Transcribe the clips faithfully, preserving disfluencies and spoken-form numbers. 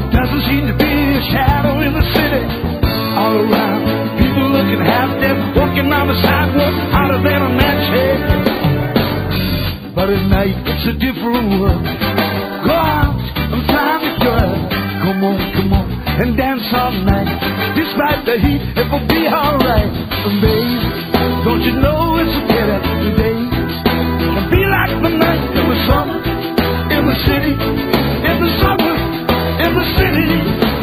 Doesn't seem to be a shadow in the city. All around, people looking half dead, walking on the sidewalk, hotter than a match head. But at night, it's a different world. Go out and find a girl. Come on, come on, and dance all night. Despite the heat, it will be alright. And baby, don't you know it's a pity the days can be like the night in the summer, in the city, in the summer, in the city.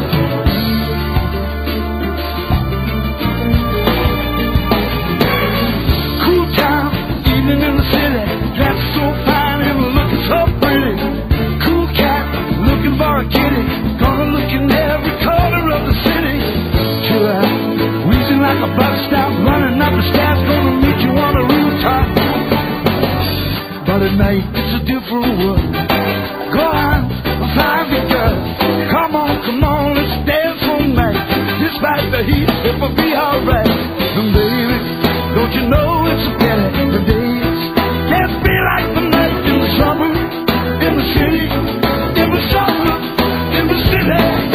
Cool town, evening in the city, dressed so fine and looking so pretty. Cool cat, looking for a kitty, gonna look in every corner of the city. Chill out, wheezing like a bus stop, running up the stairs, gonna meet you on the rooftop. But at night, it's a different world. Go on, find a girl. Come on, come on, let's dance all night. Despite the heat, it will be alright. And baby, don't you know it's a pity the days can't be like the night in the summer, in the city, in the summer, in the city.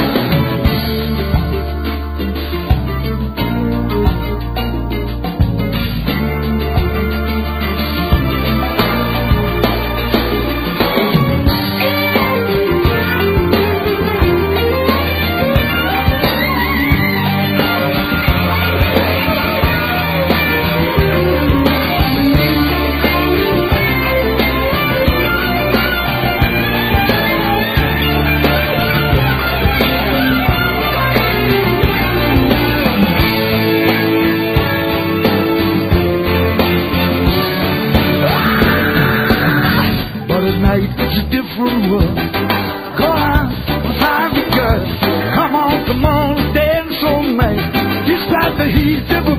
It's a different world. Go on, find a girl. Come on, come on, dance all night. Despite the heat,